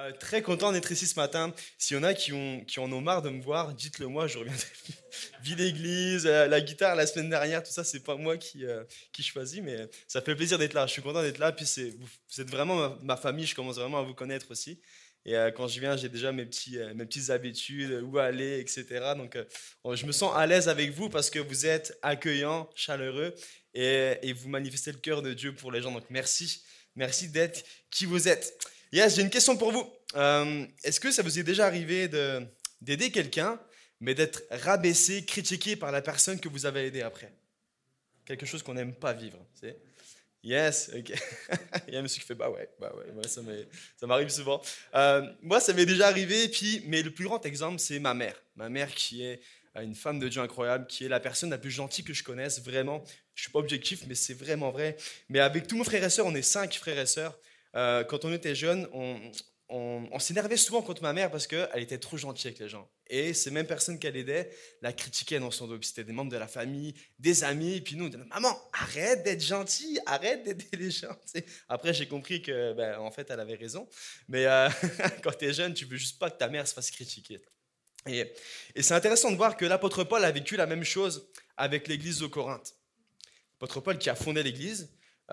Très content d'être ici ce matin. S'il y en a qui en ont marre de me voir, dites-le moi, je reviendrai. Vie d'église, la guitare la semaine dernière, tout ça, c'est pas moi qui choisis, mais ça fait plaisir d'être là. Je suis content d'être là, puis vous êtes vraiment ma famille, je commence vraiment à vous connaître aussi. Et quand je viens, j'ai déjà mes petites habitudes, où aller, etc. Donc, je me sens à l'aise avec vous parce que vous êtes accueillants, chaleureux, et vous manifestez le cœur de Dieu pour les gens. Donc, merci. Merci d'être qui vous êtes. Yes, j'ai une question pour vous. Est-ce que ça vous est déjà arrivé d'aider quelqu'un, mais d'être rabaissé, critiqué par la personne que vous avez aidé après? Quelque chose qu'on n'aime pas vivre. C'est Yes, ok. Il y a un monsieur qui fait bah ouais, ça m'arrive souvent. Moi, ça m'est déjà arrivé, mais le plus grand exemple, c'est ma mère. Ma mère qui est une femme de Dieu incroyable, qui est la personne la plus gentille que je connaisse, vraiment. Je suis pas objectif, mais c'est vraiment vrai. Mais avec tous mes frères et sœurs, on est 5 frères et sœurs. Quand on était jeunes, on s'énervait souvent contre ma mère parce qu'elle était trop gentille avec les gens. Et ces mêmes personnes qu'elle aidait la critiquaient dans son dos. Puis c'était des membres de la famille, des amis. Puis nous, on disait, maman, arrête d'être gentille, arrête d'aider les gens. Tu sais. Après, j'ai compris que, en fait, elle avait raison. Mais quand tu es jeune, tu veux juste pas que ta mère se fasse critiquer. Et c'est intéressant de voir que l'apôtre Paul a vécu la même chose avec l'église de Corinthe. L'apôtre Paul qui a fondé l'église,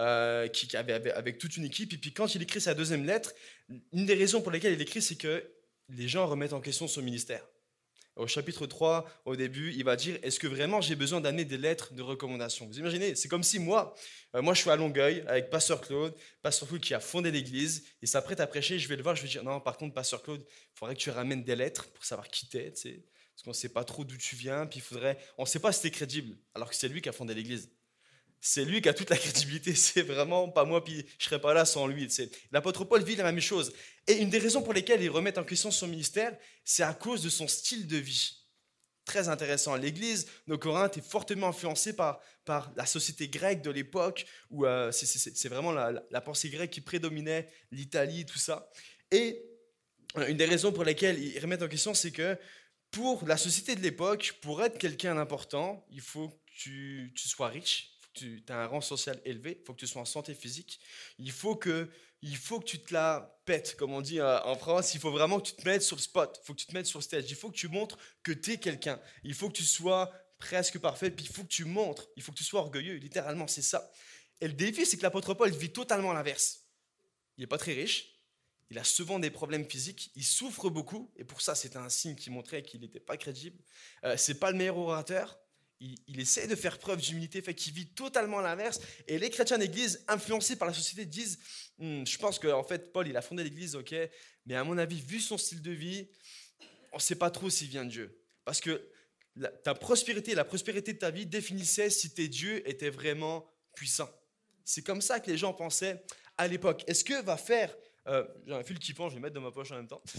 qui avait avec toute une équipe. Et puis quand il écrit sa deuxième lettre, une des raisons pour lesquelles il écrit, c'est que les gens remettent en question son ministère. Au chapitre 3, au début, il va dire, est-ce que vraiment j'ai besoin d'amener des lettres de recommandation? Vous imaginez, c'est comme si moi je suis à Longueuil avec Pasteur Claude qui a fondé l'église, il s'apprête à prêcher, je vais le voir, je vais dire, non, par contre, Pasteur Claude, il faudrait que tu ramènes des lettres pour savoir qui t'es, tu sais, parce qu'on ne sait pas trop d'où tu viens, puis on ne sait pas si t'es crédible, alors que c'est lui qui a fondé l'église. C'est lui qui a toute la crédibilité, c'est vraiment pas moi, puis je serais pas là sans lui. L'apôtre Paul vit la même chose. Et une des raisons pour lesquelles il remet en question son ministère, c'est à cause de son style de vie. Très intéressant. L'église de Corinthe est fortement influencée par la société grecque de l'époque, où c'est vraiment la pensée grecque qui prédominait, l'Italie, tout ça. Et une des raisons pour lesquelles il remet en question, c'est que pour la société de l'époque, pour être quelqu'un d'important, il faut que tu sois riche, tu as un rang social élevé, il faut que tu sois en santé physique, il faut que tu te la pètes, comme on dit en France, il faut vraiment que tu te mettes sur le spot, il faut que tu te mettes sur le stage, il faut que tu montres que tu es quelqu'un, il faut que tu sois presque parfait, puis il faut que tu montres, il faut que tu sois orgueilleux, littéralement c'est ça. Et le défi, c'est que l'apôtre Paul vit totalement l'inverse. Il n'est pas très riche, il a souvent des problèmes physiques, il souffre beaucoup, et pour ça c'était un signe qui montrait qu'il n'était pas crédible. C'est pas le meilleur orateur, il essaie de faire preuve d'humilité, fait qu'il vit totalement à l'inverse. Et les chrétiens d'église, influencés par la société, disent je pense qu'en fait, Paul, il a fondé l'église, ok, mais à mon avis, vu son style de vie, on ne sait pas trop s'il vient de Dieu. Parce que ta prospérité, la prospérité de ta vie définissait si tes dieux étaient vraiment puissants. C'est comme ça que les gens pensaient à l'époque. Est-ce que va faire j'ai un fil qui pend, je vais le mettre dans ma poche en même temps.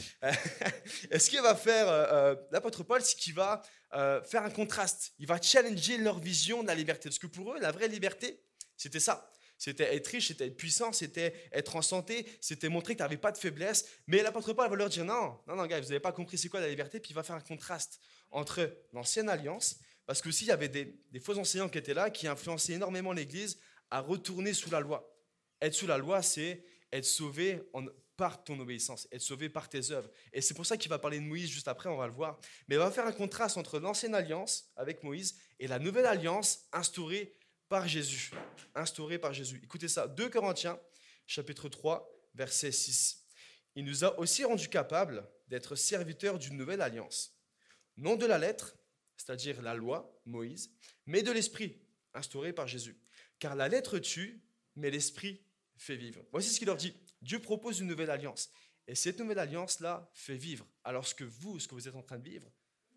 Est-ce qu'il va faire l'apôtre Paul, c'est qu'il va faire un contraste. Il va challenger leur vision de la liberté. Parce que pour eux, la vraie liberté, c'était ça. C'était être riche, c'était être puissant, c'était être en santé, c'était montrer que tu n'avais pas de faiblesse. Mais l'apôtre Paul va leur dire non, gars, vous n'avez pas compris c'est quoi la liberté. Puis il va faire un contraste entre l'ancienne alliance, parce qu'aussi il y avait des faux enseignants qui étaient là, qui influençaient énormément l'Église à retourner sous la loi. Être sous la loi, c'est être sauvé par ton obéissance, être sauvé par tes œuvres. Et c'est pour ça qu'il va parler de Moïse juste après, on va le voir. Mais il va faire un contraste entre l'ancienne alliance avec Moïse et la nouvelle alliance instaurée par Jésus. Instaurée par Jésus. Écoutez ça, 2 Corinthiens, chapitre 3, verset 6. Il nous a aussi rendus capables d'être serviteurs d'une nouvelle alliance. Non de la lettre, c'est-à-dire la loi, Moïse, mais de l'esprit, instauré par Jésus. Car la lettre tue, mais l'esprit fait vivre. Voici ce qu'il leur dit. Dieu propose une nouvelle alliance. Et cette nouvelle alliance-là fait vivre. Alors ce que vous êtes en train de vivre,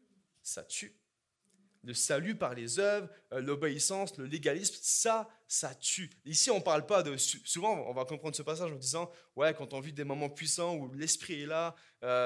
ça tue. Le salut par les œuvres, l'obéissance, le légalisme, ça tue. Ici, on ne parle pas de... Souvent, on va comprendre ce passage en disant, ouais, quand on vit des moments puissants où l'esprit est là,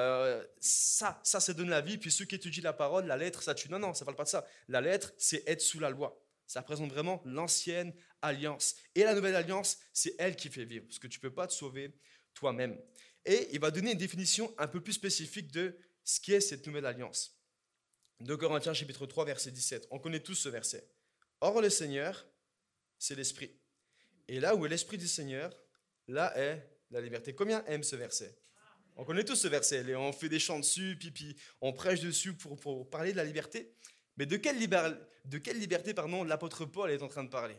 ça donne la vie. Puis ceux qui étudient la parole, la lettre, ça tue. Non, ça ne parle pas de ça. La lettre, c'est être sous la loi. Ça représente vraiment l'ancienne alliance. Et la nouvelle alliance, c'est elle qui fait vivre, parce que tu ne peux pas te sauver toi-même. Et il va donner une définition un peu plus spécifique de ce qu'est cette nouvelle alliance. 2 Corinthiens chapitre 3, verset 17. On connaît tous ce verset. Or, le Seigneur, c'est l'Esprit. Et là où est l'Esprit du Seigneur, là est la liberté. Combien aiment ce verset? On connaît tous ce verset, et on fait des chants dessus, puis on prêche dessus pour parler de la liberté. Mais de quelle liberté, l'apôtre Paul est en train de parler?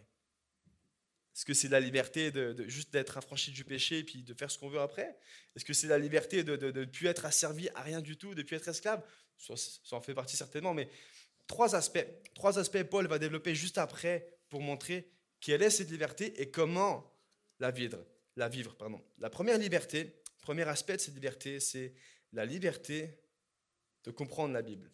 Est-ce que c'est la liberté de juste d'être affranchi du péché et puis de faire ce qu'on veut après? Est-ce que c'est la liberté de ne plus être asservi à rien du tout, de ne plus être esclave? Ça en fait partie certainement, mais trois aspects Paul va développer juste après pour montrer quelle est cette liberté et comment la vivre. La première liberté, premier aspect de cette liberté, c'est la liberté de comprendre la Bible.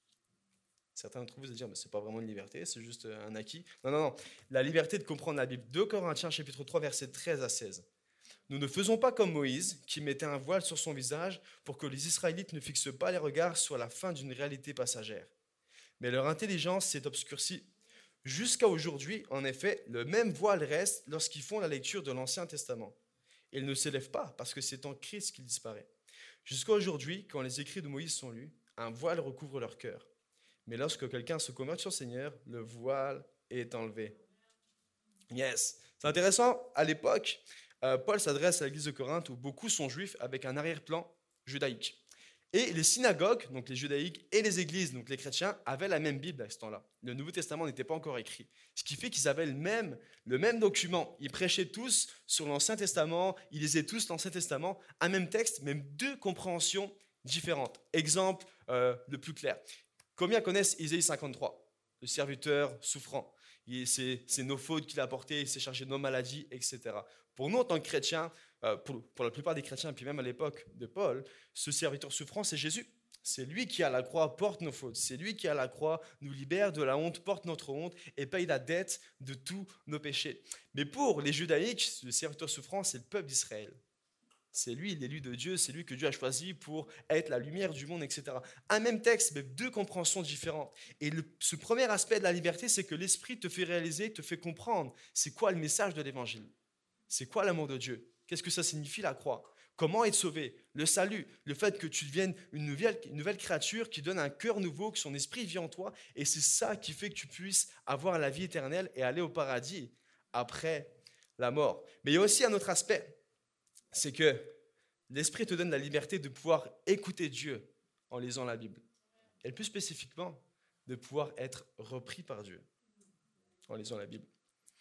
Certains d'entre vous vont dire, mais ce n'est pas vraiment une liberté, c'est juste un acquis. Non. La liberté de comprendre la Bible. 2 Corinthiens, chapitre 3, versets 13 à 16. Nous ne faisons pas comme Moïse, qui mettait un voile sur son visage pour que les Israélites ne fixent pas les regards sur la fin d'une réalité passagère. Mais leur intelligence s'est obscurcie. Jusqu'à aujourd'hui, en effet, le même voile reste lorsqu'ils font la lecture de l'Ancien Testament. Il ne s'élève pas parce que c'est en Christ qu'il disparaît. Jusqu'à aujourd'hui, quand les écrits de Moïse sont lus, un voile recouvre leur cœur. Mais lorsque quelqu'un se convertit au Seigneur, le voile est enlevé. Yes, c'est intéressant. À l'époque, Paul s'adresse à l'église de Corinthe où beaucoup sont juifs avec un arrière-plan judaïque. Et les synagogues, donc les judaïques, et les églises, donc les chrétiens, avaient la même Bible à ce temps-là. Le Nouveau Testament n'était pas encore écrit. Ce qui fait qu'ils avaient le même document. Ils prêchaient tous sur l'Ancien Testament, ils lisaient tous l'Ancien Testament, un même texte, même deux compréhensions différentes. Exemple le plus clair. Combien connaissent Isaïe 53, le serviteur souffrant? C'est nos fautes qu'il a portées, il s'est chargé de nos maladies, etc. Pour nous, en tant que chrétiens, pour la plupart des chrétiens, puis même à l'époque de Paul, ce serviteur souffrant, c'est Jésus. C'est lui qui, à la croix, porte nos fautes. C'est lui qui, à la croix, nous libère de la honte, porte notre honte et paye la dette de tous nos péchés. Mais pour les judaïques, le serviteur souffrant, c'est le peuple d'Israël. C'est lui, l'élu de Dieu, c'est lui que Dieu a choisi pour être la lumière du monde, etc. Un même texte, mais deux compréhensions différentes. Et ce premier aspect de la liberté, c'est que l'Esprit te fait réaliser, te fait comprendre c'est quoi le message de l'Évangile. C'est quoi l'amour de Dieu? Qu'est-ce que ça signifie la croix? Comment être sauvé? Le salut, le fait que tu deviennes une nouvelle créature qui donne un cœur nouveau, que son esprit vit en toi. Et c'est ça qui fait que tu puisses avoir la vie éternelle et aller au paradis après la mort. Mais il y a aussi un autre aspect. C'est que l'Esprit te donne la liberté de pouvoir écouter Dieu en lisant la Bible. Et plus spécifiquement, de pouvoir être repris par Dieu en lisant la Bible.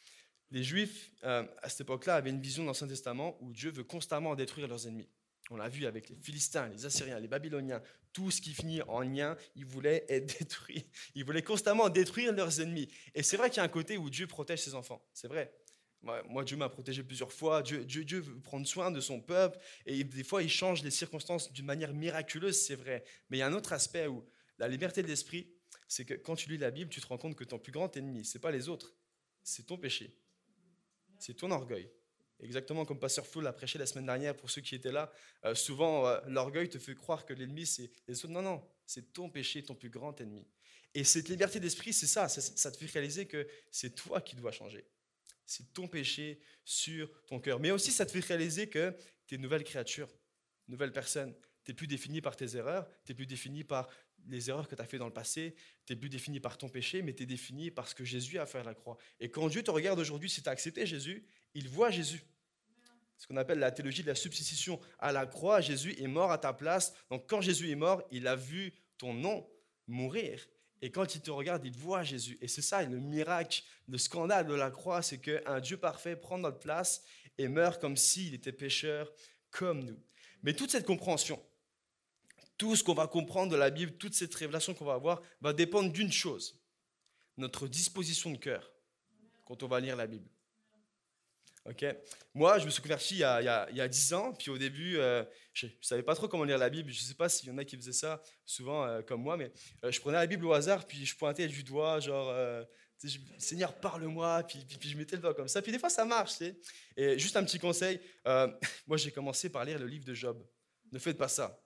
Les Juifs, à cette époque-là, avaient une vision dans l'Ancien Testament où Dieu veut constamment détruire leurs ennemis. On l'a vu avec les Philistins, les Assyriens, les Babyloniens, tout ce qui finit en lien, ils voulaient être détruits. Ils voulaient constamment détruire leurs ennemis. Et c'est vrai qu'il y a un côté où Dieu protège ses enfants, c'est vrai. Moi, Dieu m'a protégé plusieurs fois. Dieu veut prendre soin de son peuple. Et des fois, il change les circonstances d'une manière miraculeuse, c'est vrai. Mais il y a un autre aspect où la liberté de l'esprit, c'est que quand tu lis la Bible, tu te rends compte que ton plus grand ennemi, ce n'est pas les autres, c'est ton péché. C'est ton orgueil. Exactement comme Pasteur Flo l'a prêché la semaine dernière pour ceux qui étaient là. Souvent, l'orgueil te fait croire que l'ennemi, c'est les autres. Non, c'est ton péché, ton plus grand ennemi. Et cette liberté d'esprit, c'est ça. Ça te fait réaliser que c'est toi qui dois changer. C'est ton péché sur ton cœur. Mais aussi, ça te fait réaliser que tu es une nouvelle créature, une nouvelle personne. Tu n'es plus défini par tes erreurs, tu n'es plus défini par les erreurs que tu as faites dans le passé, tu n'es plus défini par ton péché, mais tu es défini par ce que Jésus a fait à la croix. Et quand Dieu te regarde aujourd'hui, si tu as accepté Jésus, il voit Jésus. Ce qu'on appelle la théologie de la substitution. À la croix, Jésus est mort à ta place. Donc quand Jésus est mort, il a vu ton nom mourir. Et quand il te regarde, il voit Jésus. Et c'est ça, le miracle, le scandale de la croix, c'est qu'un Dieu parfait prend notre place et meurt comme s'il était pécheur comme nous. Mais toute cette compréhension, tout ce qu'on va comprendre de la Bible, toute cette révélation qu'on va avoir, va dépendre d'une chose, notre disposition de cœur quand on va lire la Bible. Okay. Moi, je me suis converti il y a 10 ans, puis au début, je ne savais pas trop comment lire la Bible. Je ne sais pas s'il y en a qui faisaient ça souvent comme moi, mais je prenais la Bible au hasard, puis je pointais du doigt, genre, Seigneur, parle-moi, puis je mettais le doigt comme ça. Puis des fois, ça marche, tu sais. Et juste un petit conseil, moi, j'ai commencé par lire le livre de Job. Ne faites pas ça.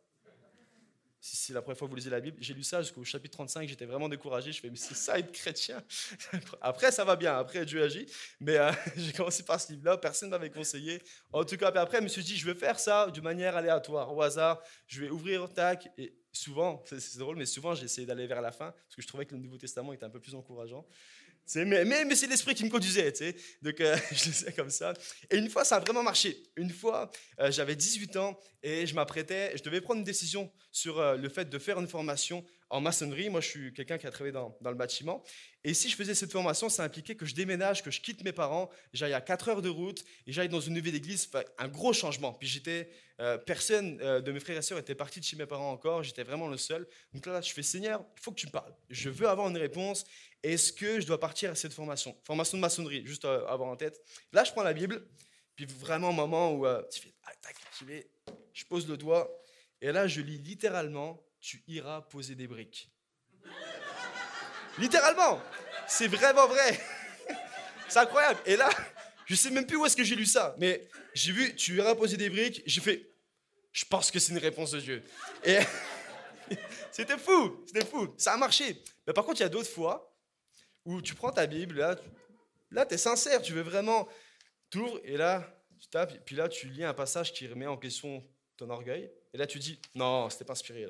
Si c'est la première fois que vous lisez la Bible, j'ai lu ça jusqu'au chapitre 35, j'étais vraiment découragé, je fais, mais c'est ça être chrétien? Après, ça va bien, après Dieu agit, mais j'ai commencé par ce livre-là, personne ne m'avait conseillé. En tout cas, après, je me suis dit, je vais faire ça de manière aléatoire, au hasard, je vais ouvrir, tac, et souvent, c'est drôle, mais souvent, j'ai essayé d'aller vers la fin, parce que je trouvais que le Nouveau Testament était un peu plus encourageant. Mais c'est l'esprit qui me conduisait, tu sais. Donc, je le sais comme ça. Et une fois, ça a vraiment marché. Une fois, j'avais 18 ans et je devais prendre une décision sur le fait de faire une formation en maçonnerie. Moi, je suis quelqu'un qui a travaillé dans le bâtiment. Et si je faisais cette formation, ça impliquait que je déménage, que je quitte mes parents, j'aille à 4 heures de route et j'aille dans une nouvelle église. Enfin, un gros changement. Puis personne de mes frères et sœurs était parti de chez mes parents encore. J'étais vraiment le seul. Donc là, je fais, Seigneur, il faut que tu me parles. Je veux avoir une réponse. Est-ce que je dois partir à cette formation? Formation de maçonnerie, juste avoir en tête. Là, je prends la Bible, puis vraiment un moment où tu fais, tac, je pose le doigt, et là, je lis littéralement, tu iras poser des briques. Littéralement, c'est vraiment vrai. C'est incroyable. Et là, je sais même plus où est-ce que j'ai lu ça, mais j'ai vu, tu iras poser des briques, j'ai fait, je pense que c'est une réponse de Dieu. Et c'était fou, ça a marché. Mais par contre, il y a d'autres fois, où tu prends ta Bible, là tu es sincère, tu veux vraiment, t'ouvres et là, tu tapes, et puis là, tu lis un passage qui remet en question ton orgueil, et là, tu dis, non, c'était pas inspiré, là.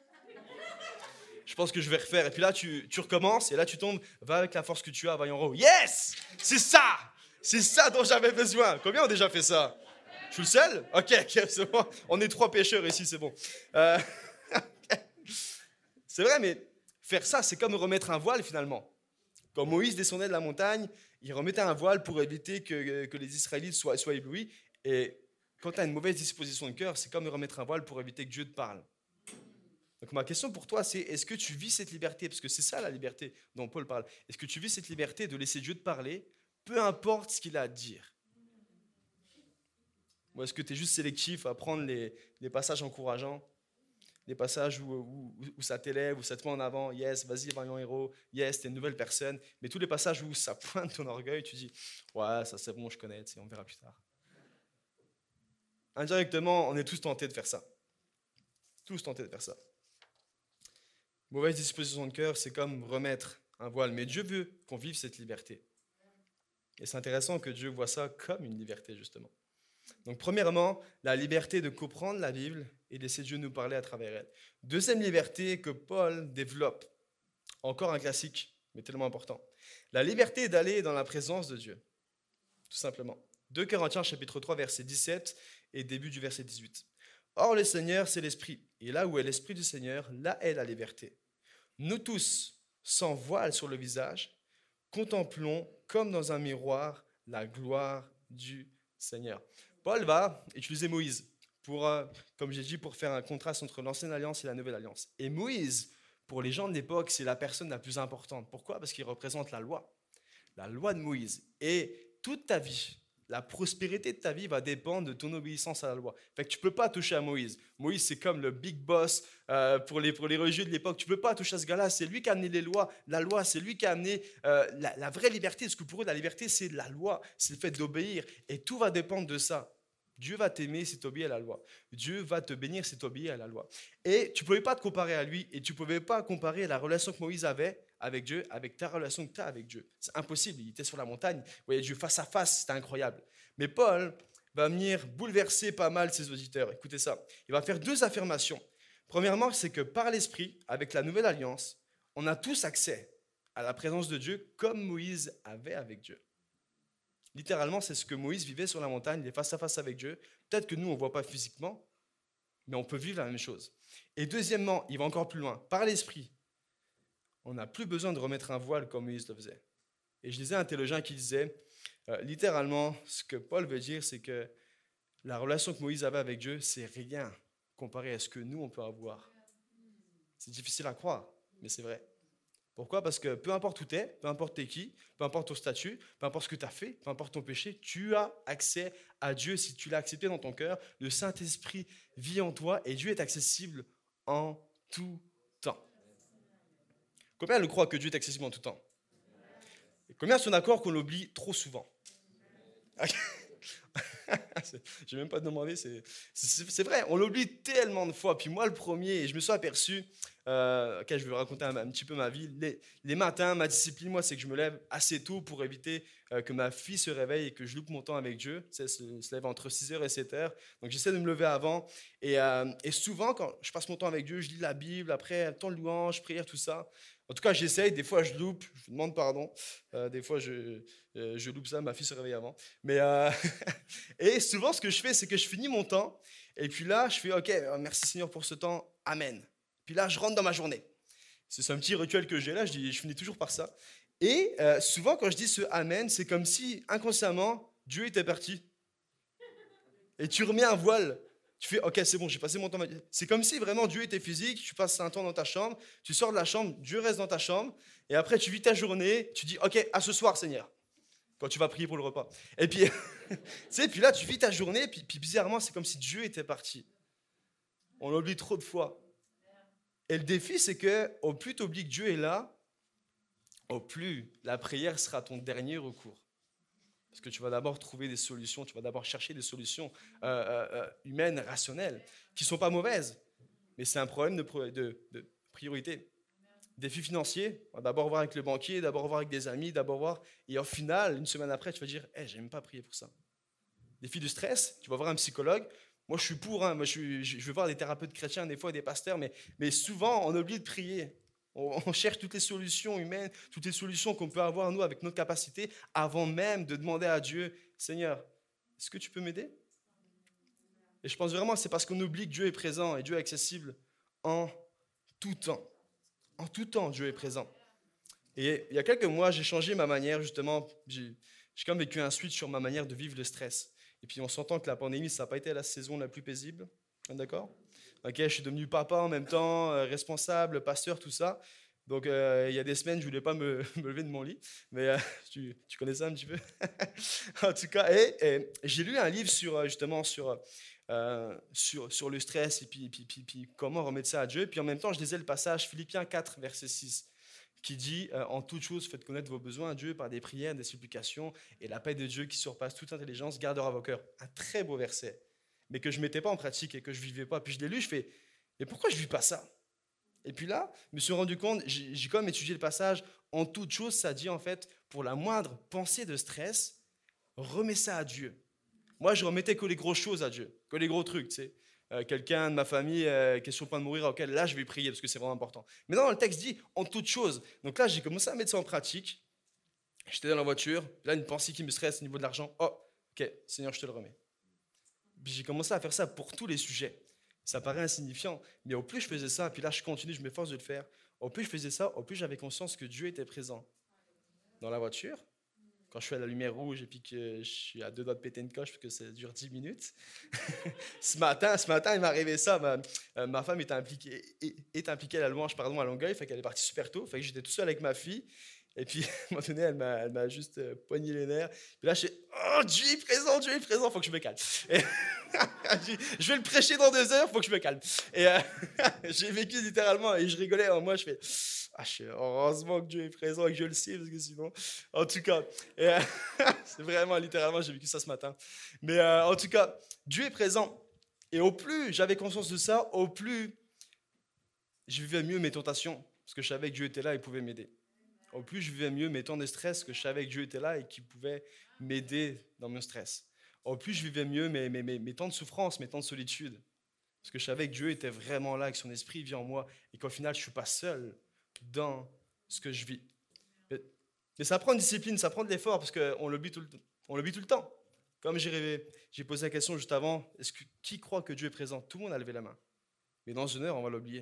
Je pense que je vais refaire, et puis là, tu recommences, et là, tu tombes, va avec la force que tu as, vaillant héros. Yes! C'est ça dont j'avais besoin. Combien ont déjà fait ça? Je suis le seul? Ok, c'est bon. On est 3 pécheurs ici, c'est bon. C'est vrai, mais faire ça, c'est comme remettre un voile, finalement. Quand Moïse descendait de la montagne, il remettait un voile pour éviter que les Israélites soient éblouis. Et quand tu as une mauvaise disposition de cœur, c'est comme remettre un voile pour éviter que Dieu te parle. Donc ma question pour toi, c'est est-ce que tu vis cette liberté? Parce que c'est ça la liberté dont Paul parle. Est-ce que tu vis cette liberté de laisser Dieu te parler, peu importe ce qu'il a à te dire? Ou est-ce que tu es juste sélectif à prendre les passages encourageants? Des passages où ça t'élève, où ça te met en avant, yes, vas-y, vaillant héros, yes, t'es une nouvelle personne. Mais tous les passages où ça pointe ton orgueil, tu dis, ouais, ça c'est bon, je connais, on verra plus tard. Indirectement, on est tous tentés de faire ça. Tous tentés de faire ça. Mauvaise disposition de cœur, c'est comme remettre un voile. Mais Dieu veut qu'on vive cette liberté. Et c'est intéressant que Dieu voit ça comme une liberté, justement. Donc, premièrement, la liberté de comprendre la Bible et laisser Dieu nous parler à travers elle. Deuxième liberté que Paul développe, encore un classique, mais tellement important. La liberté d'aller dans la présence de Dieu, tout simplement. 2 Corinthiens chapitre 3, verset 17 et début du verset 18. Or, le Seigneur, c'est l'Esprit. Et là où est l'Esprit du Seigneur, là est la liberté. Nous tous, sans voile sur le visage, contemplons comme dans un miroir la gloire du Seigneur. Paul va utiliser Moïse comme j'ai dit, pour faire un contraste entre l'ancienne alliance et la nouvelle alliance. Et Moïse, pour les gens de l'époque, c'est la personne la plus importante. Pourquoi? Parce qu'il représente la loi de Moïse. Et toute ta vie, la prospérité de ta vie va dépendre de ton obéissance à la loi. Fait que tu ne peux pas toucher à Moïse. Moïse, c'est comme le big boss pour les religieux de l'époque. Tu ne peux pas toucher à ce gars-là. C'est lui qui a amené les lois. La loi, c'est lui qui a amené la vraie liberté. Parce que pour eux, la liberté, c'est la loi. C'est le fait d'obéir. Et tout va dépendre de ça. Dieu va t'aimer si tu obéis à la loi. Dieu va te bénir si tu obéis à la loi. Et tu ne pouvais pas te comparer à lui et tu ne pouvais pas comparer la relation que Moïse avait avec Dieu avec ta relation que tu as avec Dieu. C'est impossible. Il était sur la montagne, il voyait Dieu face à face, c'était incroyable. Mais Paul va venir bouleverser pas mal ses auditeurs. Écoutez ça. Il va faire 2 affirmations. Premièrement, c'est que par l'Esprit, avec la nouvelle alliance, on a tous accès à la présence de Dieu comme Moïse avait avec Dieu. Littéralement, c'est ce que Moïse vivait sur la montagne, il est face à face avec Dieu. Peut-être que nous, on ne voit pas physiquement, mais on peut vivre la même chose. Et deuxièmement, il va encore plus loin. Par l'Esprit, on n'a plus besoin de remettre un voile comme Moïse le faisait. Et je lisais un théologien qui disait, littéralement, ce que Paul veut dire, c'est que la relation que Moïse avait avec Dieu, c'est rien comparé à ce que nous, on peut avoir. C'est difficile à croire, mais c'est vrai. Pourquoi? Parce que peu importe où tu es, peu importe t'es qui, peu importe ton statut, peu importe ce que tu as fait, peu importe ton péché, tu as accès à Dieu si tu l'as accepté dans ton cœur. Le Saint-Esprit vit en toi et Dieu est accessible en tout temps. Combien le croient que Dieu est accessible en tout temps? Et combien sont d'accord qu'on l'oublie trop souvent? Je n'ai même pas demandé, c'est vrai, on l'oublie tellement de fois. Puis moi, le premier, et je me suis aperçu, je vais vous raconter un petit peu ma vie. Les matins, ma discipline, moi, c'est que je me lève assez tôt pour éviter que ma fille se réveille et que je loupe mon temps avec Dieu. Elle se lève entre 6h et 7h. Donc j'essaie de me lever avant. Et souvent, quand je passe mon temps avec Dieu, je lis la Bible, après, temps de louange, prière, tout ça. En tout cas, j'essaye. Des fois, je loupe. Je vous demande pardon. Des fois, je loupe ça. Ma fille se réveille avant. Mais et souvent, ce que je fais, c'est que je finis mon temps. Et puis là, je fais OK, merci Seigneur pour ce temps. Amen. Puis là, je rentre dans ma journée. C'est un petit rituel que j'ai là. Je finis toujours par ça. Et souvent, quand je dis ce Amen, c'est comme si inconsciemment, Dieu était parti. Et tu remets un voile. Tu fais, OK, c'est bon, j'ai passé mon temps. C'est comme si vraiment Dieu était physique, tu passes un temps dans ta chambre, tu sors de la chambre, Dieu reste dans ta chambre, et après tu vis ta journée, tu dis, OK, à ce soir, Seigneur, quand tu vas prier pour le repas. Et puis, tu sais, puis là, tu vis ta journée, puis bizarrement, c'est comme si Dieu était parti. On l'oublie trop de fois. Et le défi, c'est que au plus tu oublies que Dieu est là, au plus la prière sera ton dernier recours. Parce que tu vas d'abord trouver des solutions, tu vas d'abord chercher des solutions humaines, rationnelles, qui ne sont pas mauvaises. Mais c'est un problème de priorité. Défi financier, on va d'abord voir avec le banquier, d'abord voir avec des amis, d'abord voir. Et au final, une semaine après, tu vas dire, hey, j'ai même pas prié pour ça. Défi de stress, tu vas voir un psychologue. Moi, je suis pour, moi, je veux voir des thérapeutes chrétiens, des fois des pasteurs, mais souvent, on oublie de prier. On cherche toutes les solutions humaines, toutes les solutions qu'on peut avoir, nous, avec notre capacité, avant même de demander à Dieu, Seigneur, est-ce que tu peux m'aider? Et je pense vraiment que c'est parce qu'on oublie que Dieu est présent et Dieu est accessible en tout temps. En tout temps, Dieu est présent. Et il y a quelques mois, j'ai changé ma manière, justement, j'ai quand même vécu un switch sur ma manière de vivre le stress. Et puis on s'entend que la pandémie, ça n'a pas été la saison la plus paisible, d'accord? Ok, je suis devenu papa en même temps, responsable, pasteur, tout ça. Donc il y a des semaines, je ne voulais pas me lever de mon lit, mais tu connais ça un petit peu. En tout cas, et j'ai lu un livre sur justement sur le stress et puis comment remettre ça à Dieu. Puis en même temps, je lisais le passage Philippiens 4, verset 6, qui dit en toute chose, faites connaître vos besoins à Dieu par des prières, des supplications, et la paix de Dieu qui surpasse toute intelligence gardera vos cœurs. Un très beau verset, mais que je ne mettais pas en pratique et que je ne vivais pas. Puis je l'ai lu, je fais, mais pourquoi je ne vis pas ça? Et puis là, je me suis rendu compte, j'ai quand même étudié le passage, en toute chose, ça dit en fait, pour la moindre pensée de stress, remets ça à Dieu. Moi, je remettais que les grosses choses à Dieu, que les gros trucs, tu sais. Quelqu'un de ma famille qui est sur le point de mourir, auquel là, je vais prier parce que c'est vraiment important. Mais non, le texte dit en toute chose. Donc là, j'ai commencé à mettre ça en pratique. J'étais dans la voiture, là, une pensée qui me stresse au niveau de l'argent. Oh, ok, Seigneur, je te le remets. Puis j'ai commencé à faire ça pour tous les sujets. Ça paraît insignifiant, mais au plus je faisais ça, puis là, je continue, je m'efforce de le faire. Au plus je faisais ça, au plus j'avais conscience que Dieu était présent dans la voiture. Quand je suis à la lumière rouge et puis que je suis à deux doigts de péter une coche parce que ça dure 10 minutes. ce matin, il m'est arrivé ça. Ma femme est impliquée à la louange à Longueuil, fait qu'elle est partie super tôt. Fait que j'étais tout seul avec ma fille. Et puis, à un moment donné, elle m'a juste poigné les nerfs. Puis là, je suis oh, Dieu est présent, faut que je me calme. Et je vais le prêcher dans 2 heures, faut que je me calme. Et j'ai vécu littéralement, et je rigolais en moi, je fais heureusement que Dieu est présent et que je le sais, parce que sinon, en tout cas, c'est vraiment littéralement, j'ai vécu ça ce matin. Mais en tout cas, Dieu est présent. Et au plus j'avais conscience de ça, au plus je vivais mieux mes tentations, parce que je savais que Dieu était là et pouvait m'aider. Au plus je vivais mieux mes temps de stress, que je savais que Dieu était là et qu'il pouvait m'aider dans mon stress. Au plus je vivais mieux mes temps de souffrance, mes temps de solitude, parce que je savais que Dieu était vraiment là, que son esprit vit en moi, et qu'au final je ne suis pas seul dans ce que je vis. Mais ça prend une discipline, ça prend de l'effort, parce qu'on l'oublie tout le temps. Comme j'ai posé la question juste avant, qui croit que Dieu est présent? Tout le monde a levé la main. Mais dans 1 heure, on va l'oublier.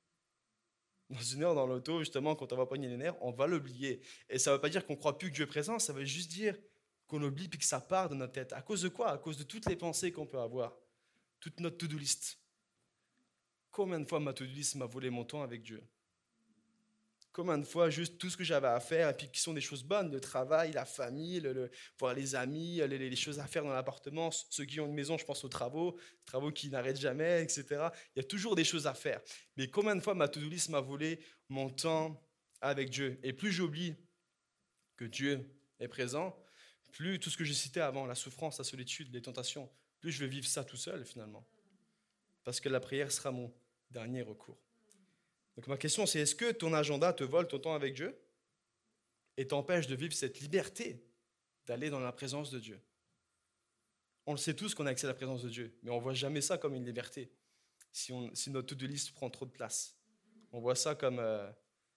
Dans 1 heure, dans l'auto, justement, quand on va pogner les nerfs, on va l'oublier. Et ça ne veut pas dire qu'on ne croit plus que Dieu est présent, ça veut juste dire qu'on oublie puis que ça part de notre tête. À cause de quoi? À cause de toutes les pensées qu'on peut avoir. Toute notre to-do list. Combien de fois ma to-do list m'a volé mon temps avec Dieu? Combien de fois, juste tout ce que j'avais à faire, et puis qui sont des choses bonnes, le travail, la famille, voir les amis, les choses à faire dans l'appartement, ceux qui ont une maison, je pense aux travaux qui n'arrêtent jamais, etc. Il y a toujours des choses à faire. Mais combien de fois ma to-do list m'a volé mon temps avec Dieu? Et plus j'oublie que Dieu est présent, plus tout ce que j'ai cité avant, la souffrance, la solitude, les tentations, plus je vais vivre ça tout seul finalement. Parce que la prière sera mon dernier recours. Donc ma question c'est, est-ce que ton agenda te vole ton temps avec Dieu et t'empêche de vivre cette liberté d'aller dans la présence de Dieu? On le sait tous qu'on a accès à la présence de Dieu, mais on ne voit jamais ça comme une liberté si notre to-do list prend trop de place. On voit ça comme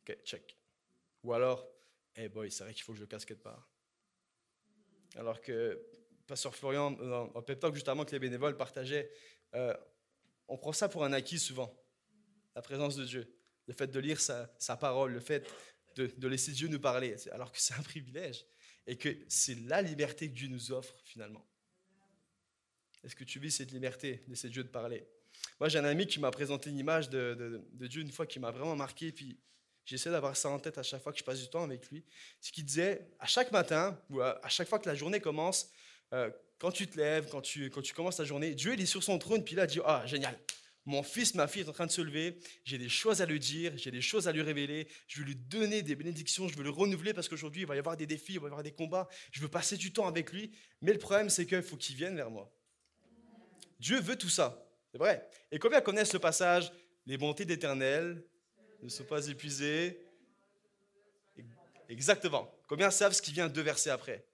Ok, check. Ou alors, hey boy, c'est vrai qu'il faut que je le casse quelque part. Alors que Pasteur Florian, en pep talk justement que les bénévoles partageaient, on prend ça pour un acquis souvent, la présence de Dieu, le fait de lire sa parole, le fait de laisser Dieu nous parler, alors que c'est un privilège et que c'est la liberté que Dieu nous offre finalement. Est-ce que tu vis cette liberté, laisser Dieu te parler? Moi, j'ai un ami qui m'a présenté une image de Dieu une fois qui m'a vraiment marqué, puis j'essaie d'avoir ça en tête à chaque fois que je passe du temps avec lui. Ce qu'il disait, à chaque matin, ou à chaque fois que la journée commence, quand tu te lèves, quand tu commences ta journée, Dieu il est sur son trône, puis là, il dit, ah, génial, mon fils, ma fille est en train de se lever, j'ai des choses à lui dire, j'ai des choses à lui révéler, je veux lui donner des bénédictions, je veux le renouveler parce qu'aujourd'hui, il va y avoir des défis, il va y avoir des combats, je veux passer du temps avec lui, mais le problème, c'est qu'il faut qu'il vienne vers moi. Dieu veut tout ça, c'est vrai. Et combien connaissent le passage, les bontés d'Éternel ne sont pas épuisées? Exactement. Combien savent ce qui vient 2 versets après?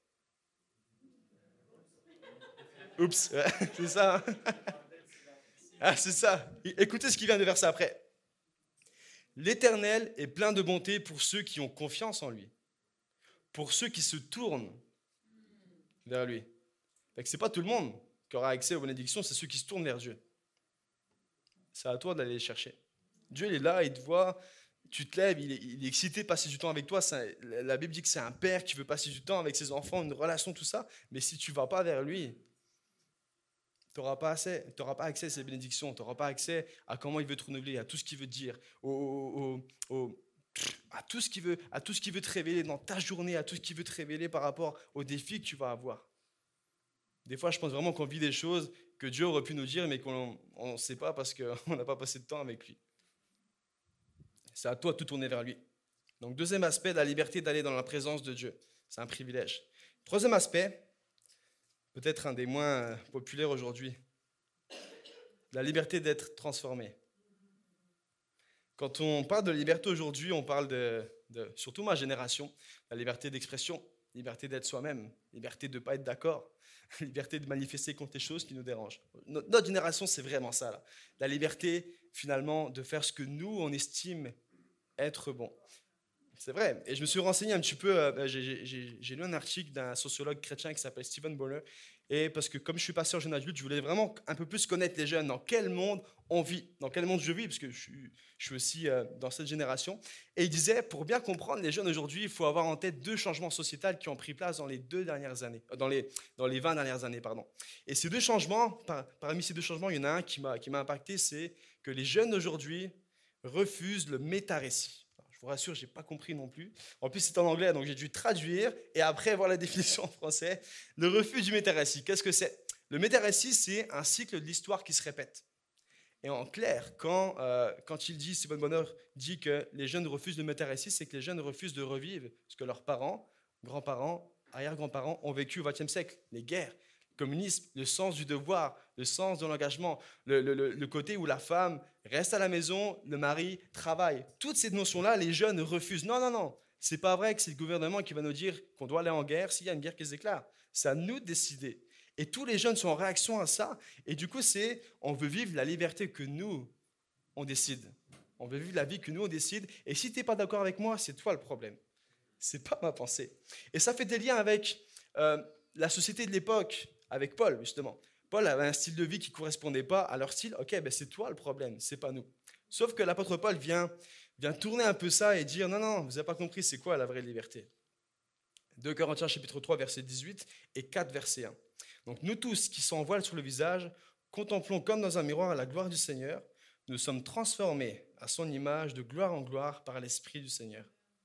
Oups, c'est ça. Hein. Ah, c'est ça. Écoutez ce qui vient 2 versets après. L'Éternel est plein de bonté pour ceux qui ont confiance en lui, pour ceux qui se tournent vers lui. Fait que c'est pas tout le monde qui aura accès aux bénédictions, c'est ceux qui se tournent vers Dieu. C'est à toi d'aller les chercher. Dieu il est là, il te voit, tu te lèves, il est excité de passer du temps avec toi. La Bible dit que c'est un père qui veut passer du temps avec ses enfants, une relation, tout ça. Mais si tu ne vas pas vers lui, tu n'auras pas accès à ses bénédictions, tu n'auras pas accès à comment il veut te renouveler, à tout ce qu'il veut te dire, à tout ce qu'il veut te révéler dans ta journée, à tout ce qu'il veut te révéler par rapport aux défis que tu vas avoir. Des fois, je pense vraiment qu'on vit des choses que Dieu aurait pu nous dire, mais qu'on ne sait pas parce qu'on n'a pas passé de temps avec lui. C'est à toi de tout tourner vers lui. Donc, deuxième aspect, la liberté d'aller dans la présence de Dieu. C'est un privilège. Troisième aspect, peut-être un des moins populaires aujourd'hui, la liberté d'être transformé. Quand on parle de liberté aujourd'hui, on parle surtout ma génération, la liberté d'expression, liberté d'être soi-même, liberté de ne pas être d'accord, liberté de manifester contre les choses qui nous dérangent. Notre génération, c'est vraiment ça, là. La liberté, finalement, de faire ce que nous, on estime être bon. C'est vrai. Et je me suis renseigné un petit peu, j'ai lu un article d'un sociologue chrétien qui s'appelle Stephen Boller, et parce que comme je suis pasteur jeune adulte, je voulais vraiment un peu plus connaître les jeunes, dans quel monde on vit, dans quel monde je vis, parce que je suis aussi dans cette génération. Et il disait, pour bien comprendre les jeunes aujourd'hui, il faut avoir en tête 2 changements sociétaux qui ont pris place dans les 2 dernières années, dans les 20 dernières années, pardon. Et ces 2 changements, parmi ces 2 changements, il y en a un qui m'a impacté, c'est que les jeunes aujourd'hui refusent le méta-récit. Je vous rassure, je n'ai pas compris non plus. En plus, c'est en anglais, donc j'ai dû traduire et après voir la définition en français. Le refus du méta-récit, qu'est-ce que c'est? Le méta-récit, c'est un cycle de l'histoire qui se répète. Et en clair, quand il dit, Stephen Bonner dit que les jeunes refusent le méta-récit, c'est que les jeunes refusent de revivre ce que leurs parents, grands-parents, arrière-grands-parents ont vécu au XXe siècle. Les guerres, le communisme, le sens du devoir, le sens de l'engagement, le côté où la femme reste à la maison, le mari travaille. Toutes ces notions-là, les jeunes refusent. Non, non, non. C'est pas vrai que c'est le gouvernement qui va nous dire qu'on doit aller en guerre s'il y a une guerre qui se déclare. C'est à nous de décider. Et tous les jeunes sont en réaction à ça. Et du coup, on veut vivre la liberté que nous, on décide. On veut vivre la vie que nous, on décide. Et si tu n'es pas d'accord avec moi, c'est toi le problème. C'est pas ma pensée. Et ça fait des liens avec la société de l'époque, avec Paul, justement. Paul avait un style de vie qui ne correspondait pas à leur style. Ok, ben c'est toi le problème, c'est pas nous. Sauf que l'apôtre Paul vient tourner un peu ça et dire non, non, vous n'avez pas compris, c'est quoi la vraie liberté? 2 Corinthiens chapitre 3, verset 18 et 4, verset 1. Donc nous tous qui sommes en voile sur le visage, contemplons comme dans un miroir la gloire du Seigneur. Nous sommes transformés à son image de gloire en gloire par l'Esprit du Seigneur.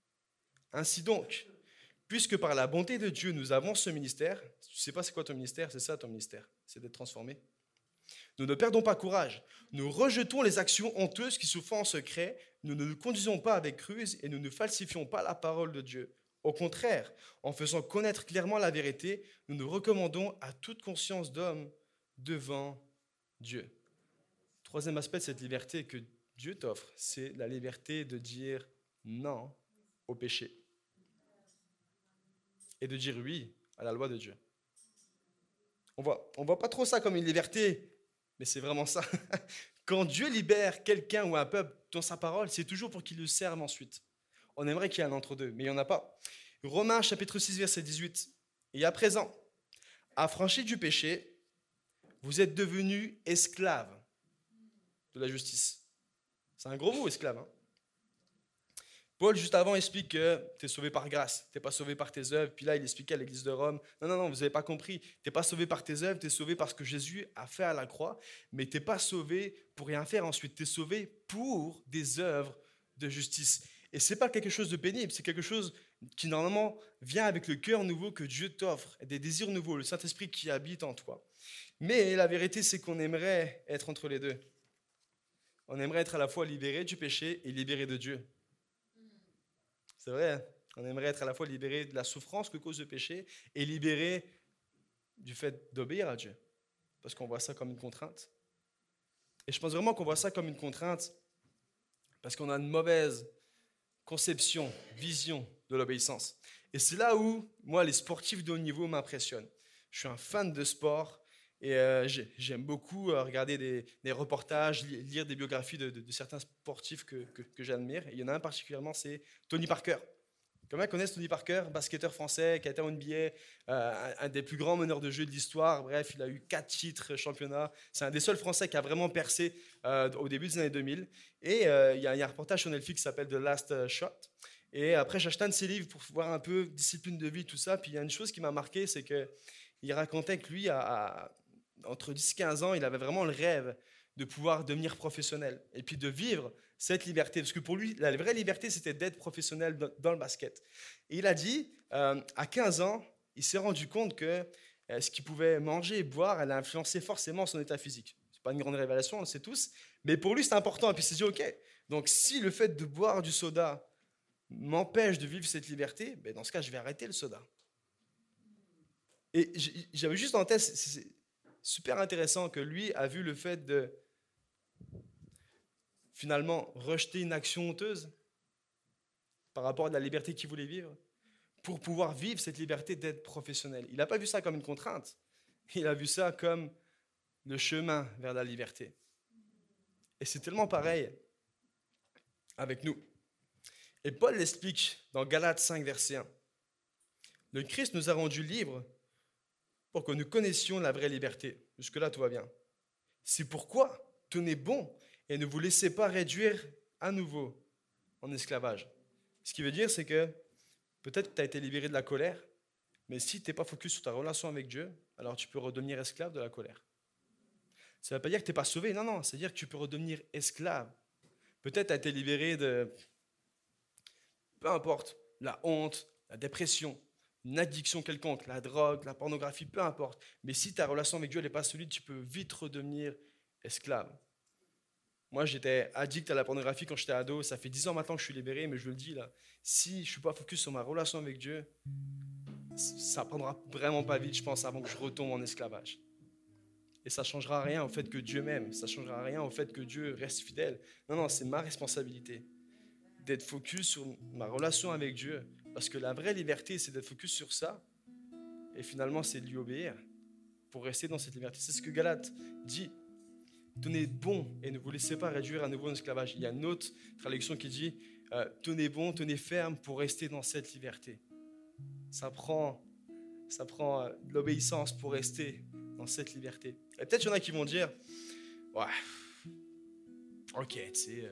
Ainsi donc, puisque par la bonté de Dieu, nous avons ce ministère. Tu ne sais pas c'est quoi ton ministère? C'est ça ton ministère, c'est d'être transformé. Nous ne perdons pas courage. Nous rejetons les actions honteuses qui se font en secret. Nous ne nous conduisons pas avec ruse et nous ne falsifions pas la parole de Dieu. Au contraire, en faisant connaître clairement la vérité, nous nous recommandons à toute conscience d'homme devant Dieu. Troisième aspect de cette liberté que Dieu t'offre, c'est la liberté de dire non au péché et de dire oui à la loi de Dieu. On voit pas trop ça comme une liberté, mais c'est vraiment ça. Quand Dieu libère quelqu'un ou un peuple dans sa parole, c'est toujours pour qu'il le serve ensuite. On aimerait qu'il y ait un entre-deux, mais il n'y en a pas. Romains chapitre 6, verset 18. Et à présent, affranchis du péché, vous êtes devenus esclaves de la justice. C'est un gros mot, esclave. Hein? Paul, juste avant, explique que tu es sauvé par grâce, tu n'es pas sauvé par tes œuvres. Puis là, il expliquait à l'église de Rome, non, vous n'avez pas compris. Tu n'es pas sauvé par tes œuvres, tu es sauvé par ce que Jésus a fait à la croix, mais tu n'es pas sauvé pour rien faire ensuite. Tu es sauvé pour des œuvres de justice. Et ce n'est pas quelque chose de pénible, c'est quelque chose qui normalement vient avec le cœur nouveau que Dieu t'offre, des désirs nouveaux, le Saint-Esprit qui habite en toi. Mais la vérité, c'est qu'on aimerait être entre les deux. On aimerait être à la fois libéré du péché et libéré de Dieu. C'est vrai, on aimerait être à la fois libéré de la souffrance que cause le péché et libéré du fait d'obéir à Dieu. Parce qu'on voit ça comme une contrainte. Et je pense vraiment qu'on voit ça comme une contrainte parce qu'on a une mauvaise conception, vision de l'obéissance. Et c'est là où, moi, les sportifs de haut niveau m'impressionnent. Je suis un fan de sport et j'aime beaucoup regarder des reportages, lire des biographies de certains sportifs que j'admire. Et il y en a un particulièrement, c'est Tony Parker. Combien connaissent Tony Parker, basketteur français, qui a été en NBA, un des plus grands meneurs de jeu de l'histoire. Bref, il a eu 4 titres championnats. C'est un des seuls Français qui a vraiment percé au début des années 2000. Et il y a un reportage sur Netflix qui s'appelle The Last Shot. Et après, j'ai acheté un de ses livres pour voir un peu discipline de vie, tout ça. Puis il y a une chose qui m'a marqué, c'est qu'il racontait que lui, entre 10 et 15 ans, il avait vraiment le rêve de pouvoir devenir professionnel et puis de vivre cette liberté. Parce que pour lui, la vraie liberté, c'était d'être professionnel dans le basket. Et il a dit, à 15 ans, il s'est rendu compte que ce qu'il pouvait manger et boire, elle a influencé forcément son état physique. Ce n'est pas une grande révélation, on le sait tous, mais pour lui, c'est important. Et puis il s'est dit, OK, donc si le fait de boire du soda m'empêche de vivre cette liberté, ben dans ce cas, je vais arrêter le soda. Et j'avais juste en tête, c'est super intéressant que lui a vu le fait de finalement rejeter une action honteuse par rapport à la liberté qu'il voulait vivre pour pouvoir vivre cette liberté d'être professionnel. Il n'a pas vu ça comme une contrainte, il a vu ça comme le chemin vers la liberté. Et c'est tellement pareil avec nous. Et Paul l'explique dans Galates 5, verset 1. Le Christ nous a rendus libres pour que nous connaissions la vraie liberté. Jusque-là, tout va bien. C'est pourquoi tenez bon et ne vous laissez pas réduire à nouveau en esclavage. Ce qui veut dire, c'est que peut-être que tu as été libéré de la colère, mais si tu n'es pas focus sur ta relation avec Dieu, alors tu peux redevenir esclave de la colère. Ça ne veut pas dire que tu n'es pas sauvé, non, c'est-à-dire que tu peux redevenir esclave. Peut-être tu as été libéré de, peu importe, la honte, la dépression, une addiction quelconque, la drogue, la pornographie, peu importe. Mais si ta relation avec Dieu n'est pas solide, tu peux vite redevenir esclave. Moi, j'étais addict à la pornographie quand j'étais ado. Ça fait 10 ans maintenant que je suis libéré, mais je le dis là, si je ne suis pas focus sur ma relation avec Dieu, ça ne prendra vraiment pas vite, je pense, avant que je retombe en esclavage. Et ça ne changera rien au fait que Dieu m'aime. Ça ne changera rien au fait que Dieu reste fidèle. Non, c'est ma responsabilité d'être focus sur ma relation avec Dieu. Parce que la vraie liberté, c'est d'être focus sur ça. Et finalement, c'est de lui obéir pour rester dans cette liberté. C'est ce que Galates dit. Tenez bon et ne vous laissez pas réduire à nouveau en esclavage. Il y a une autre traduction qui dit tenez bon, tenez ferme pour rester dans cette liberté. Ça prend de l'obéissance pour rester dans cette liberté. Et peut-être qu'il y en a qui vont dire ouais, ok, tu sais,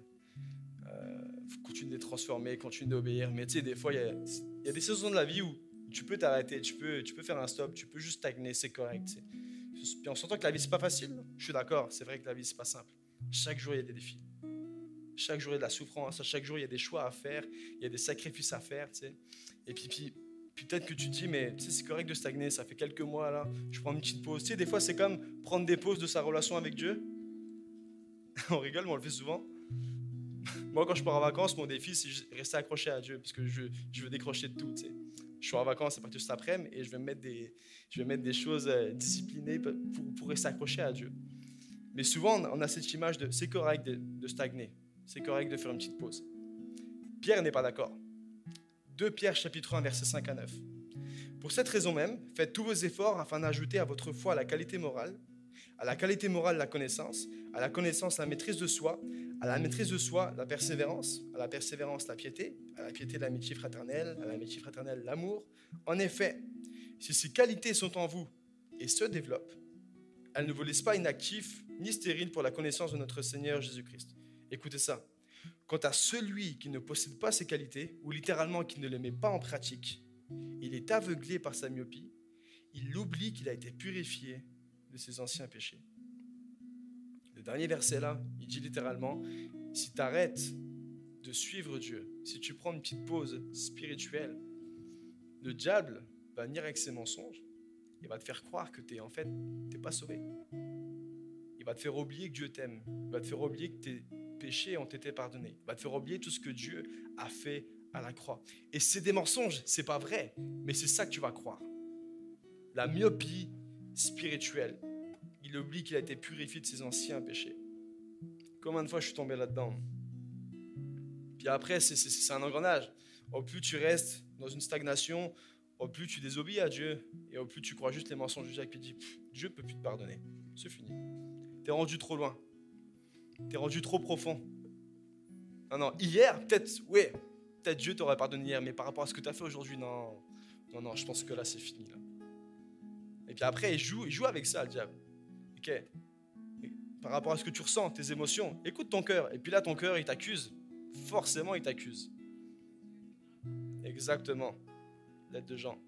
faut continuer d'être transformé, continuer d'obéir. Mais tu sais, des fois, il y a des saisons de la vie où tu peux t'arrêter, tu peux faire un stop, tu peux juste stagner, c'est correct. Tu sais. Puis on s'entend que la vie, c'est pas facile. Je suis d'accord, c'est vrai que la vie, c'est pas simple. Chaque jour, il y a des défis. Chaque jour, il y a de la souffrance. Chaque jour, il y a des choix à faire. Il y a des sacrifices à faire. Tu sais. Et puis peut-être que tu te dis, mais tu sais, c'est correct de stagner. Ça fait quelques mois, là. Je prends une petite pause. Tu sais, des fois, c'est comme prendre des pauses de sa relation avec Dieu. On rigole, mais on le fait souvent. Moi, quand je pars en vacances, mon défi, c'est de rester accroché à Dieu. Parce que je veux décrocher de tout, tu sais. Je suis en vacances à partir de cet après-midi et je vais mettre des choses disciplinées pour rester accroché à Dieu. Mais souvent, on a cette image de c'est correct de stagner. C'est correct de faire une petite pause. Pierre n'est pas d'accord. 2 Pierre chapitre 1, versets 5 à 9. Pour cette raison même, faites tous vos efforts afin d'ajouter à votre foi la qualité morale, À la qualité morale, la connaissance. À la connaissance, la maîtrise de soi. À la maîtrise de soi, la persévérance. À la persévérance, la piété. À la piété, l'amitié fraternelle. À l'amitié fraternelle, l'amour. En effet, si ces qualités sont en vous et se développent, elles ne vous laissent pas inactifs ni stériles pour la connaissance de notre Seigneur Jésus-Christ. Écoutez ça. Quant à celui qui ne possède pas ces qualités, ou littéralement qui ne les met pas en pratique, il est aveuglé par sa myopie, il oublie qu'il a été purifié de ses anciens péchés. Le dernier verset là, il dit littéralement, si tu arrêtes de suivre Dieu, si tu prends une petite pause spirituelle, le diable va venir avec ses mensonges, il va te faire croire que t'es pas sauvé. Il va te faire oublier que Dieu t'aime, il va te faire oublier que tes péchés ont été pardonnés, il va te faire oublier tout ce que Dieu a fait à la croix. Et c'est des mensonges, c'est pas vrai, mais c'est ça que tu vas croire. La myopie spirituelle. Il oublie qu'il a été purifié de ses anciens péchés. Combien de fois je suis tombé là-dedans? Puis après, c'est un engrenage. Au plus tu restes dans une stagnation, au plus tu désobéis à Dieu, et au plus tu crois juste les mensonges du diable qui dit Dieu ne peut plus te pardonner. C'est fini. T'es rendu trop loin. T'es rendu trop profond. Non, hier, peut-être Dieu t'aurait pardonné hier, mais par rapport à ce que tu as fait aujourd'hui, non, je pense que là, c'est fini. Là. Et puis après, il joue avec ça, le diable. Ok. Par rapport à ce que tu ressens, tes émotions, écoute ton cœur. Et puis là, ton cœur, il t'accuse. Forcément, il t'accuse. Exactement. Lettre de Jean.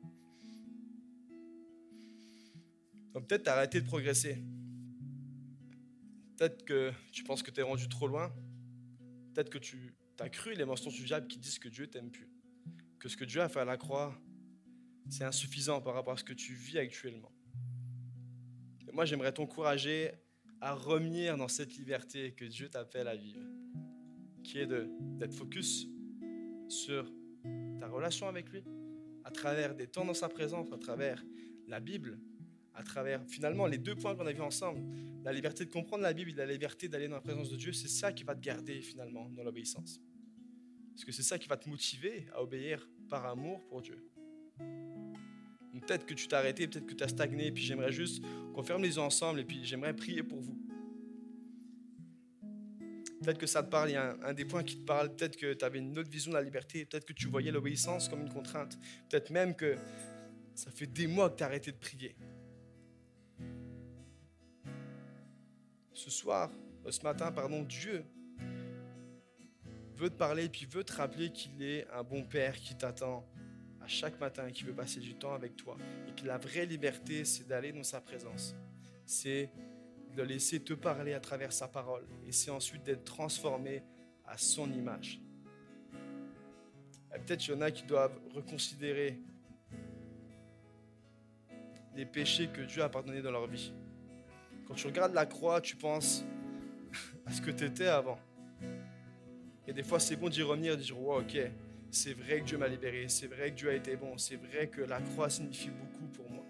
Donc peut-être tu as arrêté de progresser. Peut-être que tu penses que tu es rendu trop loin. Peut-être que tu as cru les mensonges du diable qui disent que Dieu t'aime plus. Que ce que Dieu a fait à la croix, c'est insuffisant par rapport à ce que tu vis actuellement. Et moi, j'aimerais t'encourager à revenir dans cette liberté que Dieu t'appelle à vivre, qui est d'être focus sur ta relation avec lui, à travers des temps dans sa présence, à travers la Bible, à travers finalement les 2 points qu'on a vus ensemble, la liberté de comprendre la Bible et la liberté d'aller dans la présence de Dieu, c'est ça qui va te garder finalement dans l'obéissance. Parce que c'est ça qui va te motiver à obéir par amour pour Dieu. Donc peut-être que tu t'es arrêté, peut-être que tu as stagné, puis j'aimerais juste qu'on ferme les yeux ensemble et puis j'aimerais prier pour vous. Peut-être que ça te parle, il y a un des points qui te parle, peut-être que tu avais une autre vision de la liberté, peut-être que tu voyais l'obéissance comme une contrainte, peut-être même que ça fait des mois que tu as arrêté de prier. Ce matin, Dieu veut te parler puis veut te rappeler qu'il est un bon Père qui t'attend à chaque matin, qui veut passer du temps avec toi et que la vraie liberté, c'est d'aller dans sa présence. C'est de laisser te parler à travers sa parole et c'est ensuite d'être transformé à son image. Et peut-être qu'il y en a qui doivent reconsidérer les péchés que Dieu a pardonnés dans leur vie. Quand tu regardes la croix, tu penses à ce que tu étais avant. Et des fois, c'est bon d'y revenir et de dire wow, ok, c'est vrai que Dieu m'a libéré, c'est vrai que Dieu a été bon, c'est vrai que la croix signifie beaucoup pour moi.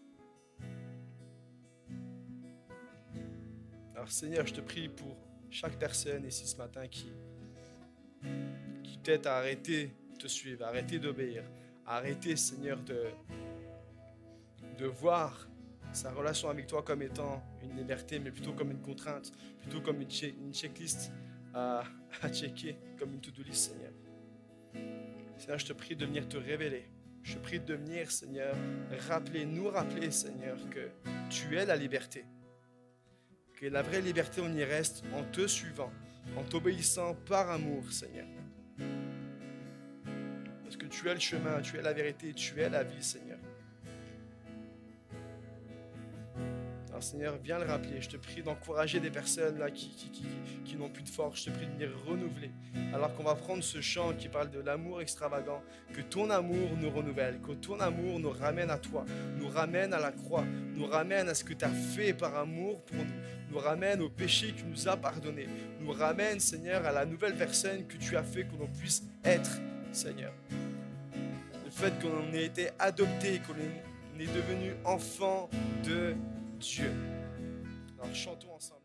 Alors Seigneur, je te prie pour chaque personne ici ce matin qui t'aide à arrêter de te suivre, à arrêter d'obéir, à arrêter, Seigneur, de voir sa relation avec toi comme étant une liberté, mais plutôt comme une contrainte, plutôt comme une checklist à checker, comme une to-do list, Seigneur. Seigneur, je te prie de venir te révéler. Je te prie de venir, Seigneur, nous rappeler, Seigneur, que tu es la liberté. Que la vraie liberté, on y reste en te suivant, en t'obéissant par amour, Seigneur. Parce que tu es le chemin, tu es la vérité, tu es la vie, Seigneur. Alors, Seigneur, viens le rappeler. Je te prie d'encourager des personnes là qui n'ont plus de force. Je te prie de venir renouveler. Alors qu'on va prendre ce chant qui parle de l'amour extravagant, que ton amour nous renouvelle, que ton amour nous ramène à toi, nous ramène à la croix, nous ramène à ce que tu as fait par amour pour nous, nous ramène au péché que tu nous as pardonné, nous ramène, Seigneur, à la nouvelle personne que tu as fait que l'on puisse être, Seigneur. Le fait qu'on ait été adopté, qu'on est devenu enfant de Dieu. Alors chantons ensemble.